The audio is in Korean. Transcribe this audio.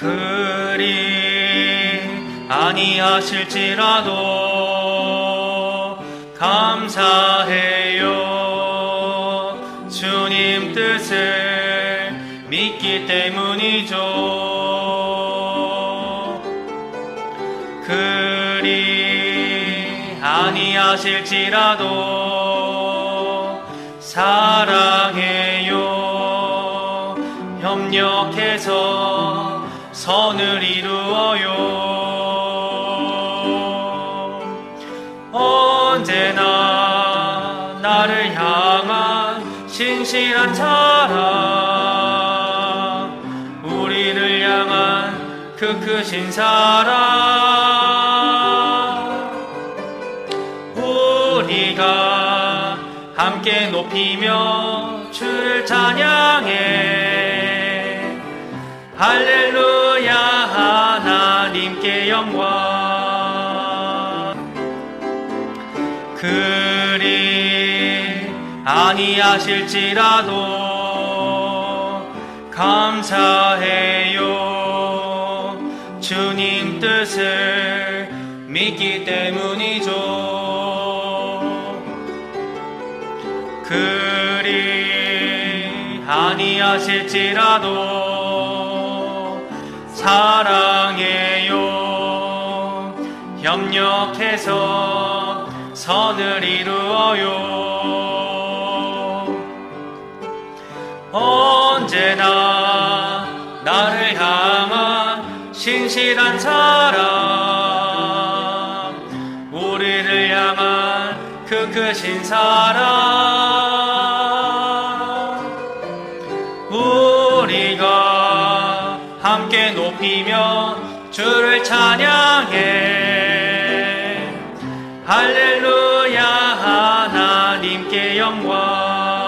그리 아니하실지라도 감사해요. 주님 뜻을 믿기 때문이죠. 그리 아니하실지라도 사랑해요. 협력해서 선을 이루어요. 언제나 나를 향한 신실한 사랑, 우리를 향한 그 크신 사랑, 우리가 함께 높이며 주를 찬양해. 할렐루야 하나님께 영광. 그리 아니하실지라도 감사해요. 주님 뜻을 믿기 때문이죠. 그리 아니하실지라도 사랑해요. 협력해서 선을 이루어요. 언제나 나를 향한 신실한 사랑, 우리를 향한 그 크신 사랑, 우리가 함께 높이며 주를 찬양해. 할렐루야 하나님께 영광.